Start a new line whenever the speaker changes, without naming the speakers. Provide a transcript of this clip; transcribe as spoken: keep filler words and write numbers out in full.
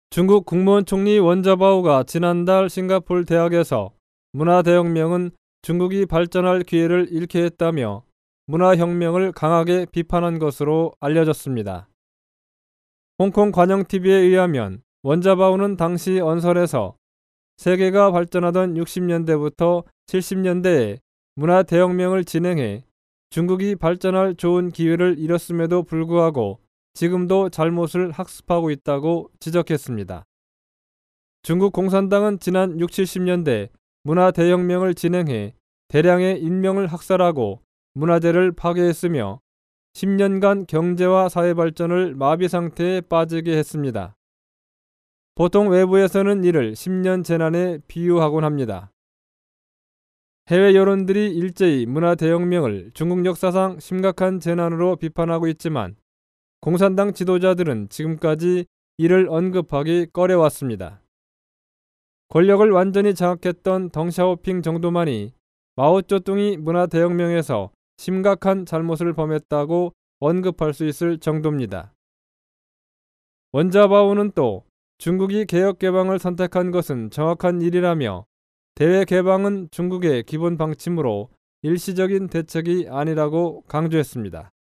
중국 국무원 총리 원자바오가 지난달 싱가포르 대학에서 문화대혁명은 중국이 발전할 기회를 잃게 했다며 문화혁명을 강하게 비판한 것으로 알려졌습니다. 홍콩 관영티비에 의하면 원자바오는 당시 언설에서 세계가 발전하던 육십 년대부터 칠십 년대에 문화대혁명을 진행해 중국이 발전할 좋은 기회를 잃었음에도 불구하고 지금도 잘못을 학습하고 있다고 지적했습니다. 중국 공산당은 지난 육십, 칠십 년대 문화대혁명을 진행해 대량의 인명을 학살하고 문화재를 파괴했으며 십 년간 경제와 사회 발전을 마비 상태에 빠지게 했습니다. 보통 외부에서는 이를 십 년 재난에 비유하곤 합니다. 해외 여론들이 일제히 문화대혁명을 중국 역사상 심각한 재난으로 비판하고 있지만 공산당 지도자들은 지금까지 이를 언급하기 꺼려왔습니다. 권력을 완전히 장악했던 덩샤오핑 정도만이 마오쩌둥이 문화대혁명에서 심각한 잘못을 범했다고 언급할 수 있을 정도입니다. 원자바오는 또 중국이 개혁개방을 선택한 것은 정확한 일이라며 대외개방은 중국의 기본 방침으로 일시적인 대책이 아니라고 강조했습니다.